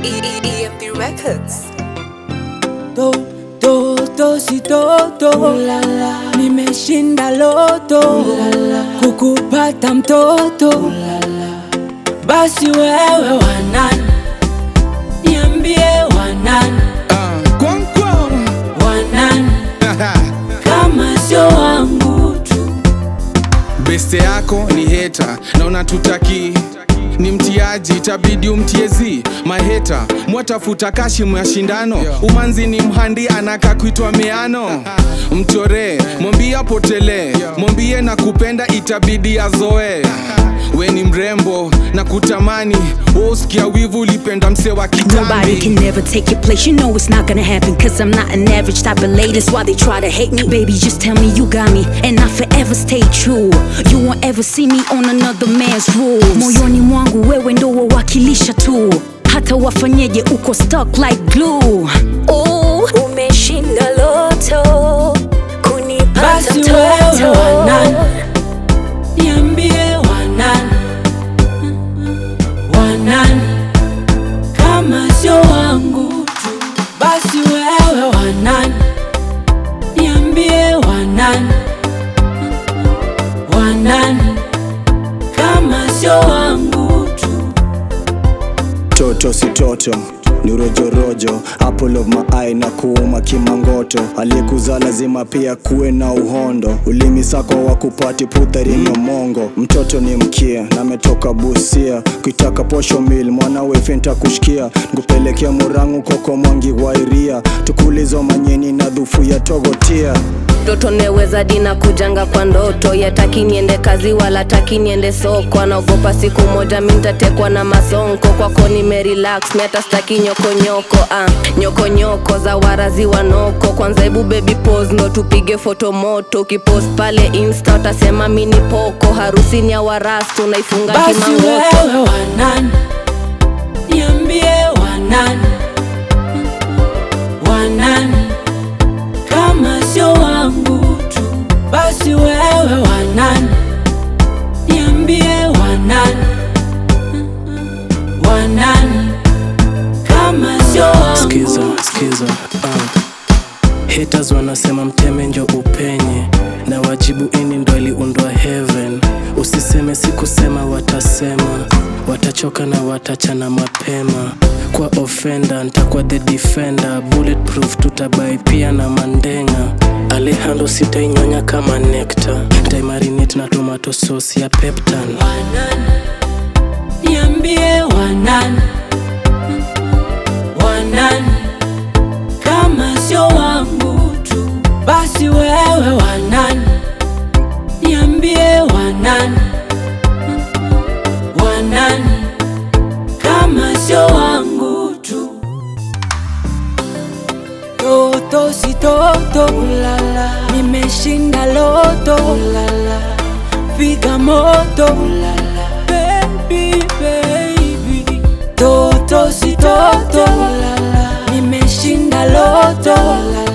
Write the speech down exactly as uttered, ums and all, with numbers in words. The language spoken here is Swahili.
E M D Records. Do, do, do, si do, do. Ulala. Nimeshinda loto. Ulala. Kukupata mtoto. Ulala. Basi wewe wanani, niambie wanani, uh, kwang kwang. wanani kama sio wangu tu. Beste yako ni heta na unatutaki ni mtiaji, itabidi umtiezi maheta. Mwatafuta kashimu ya shindano, umanzi ni mhandi anaka kuitwa meano. Mchore, mwambie apotele, mwambie na kupenda itabidi azoe. We ni mrembo na kutamani, usikia wivu ulipenda mse wa kitambi. Nobody can never take your place, you know it's not gonna happen. Cause I'm not an average type of lady, that's why they try to hate me. Baby, just tell me you got me, and I forever stay true. You won't ever see me on another man's rules. Moyoni mwangu wewe ndo wawakilisha tu, hata wafanyeje uko stuck like glue. Oh, umeshinda loto, kunipata Basi wewe wanani, niambie wanani, wanani kama sio wangu tu. Basi wewe wanani, niambie wanani, wanani kama sio wangu tu. Toto si toto, ni rojorojo, apple of my eye na kuuma kimangoto. Aliyekuzaa lazima pia kuwe na uhondo, ulimi sako wa kupati puthari nyomongo. Mtoto ni mkia na metoka Busia, kuitaka posho mil mwana wefenta kushikia. Ngupelekea Murangu koko mwangi wairia, tukulizo manyeni na dhufu ya togotia. Toto neweza dina kujanga kwa ndoto, yataki niende kazi wala taki niende soko. Anaogopa siku moja mintatekwa na masonko, kwako nimerelax miata staki nyoko nyoko. ah. Nyoko nyoko za warazi wanoko, kwanza ebu baby pose ndo tupige foto moto. Ukipost pale insta utasema mini poko, harusi ni ya warastu naifunga kimangoto. Basi wewe wanani, niambie wanani, wanani kama sio wangu tu. Basi wewe wanani, niambie wanani, wanani kama sio wangu. Skiza, skiza, uh. Haters wanasema mteme njo upenye, na wajibu ini ndo iliundwa heaven. Usiseme sikusema, watasema watachoka na watachana mapema. Kwa offender ntakuwa the defender, bulletproof tutabai pia na mandenga. Alejandro sitainyonya kama nectar, ntaimarinate na tomato sauce ya peptan. Wanani, niambie wanani, wanani kama sio wangu tu. Basi wewe wanani, niambie wanani, wanani kama sio wangu tu. Toto si toto, ulala. Nimeshinda loto, ulala. Piga moto, ulala. Baby, baby. Toto si toto, ulala. Nimeshinda loto, ulala.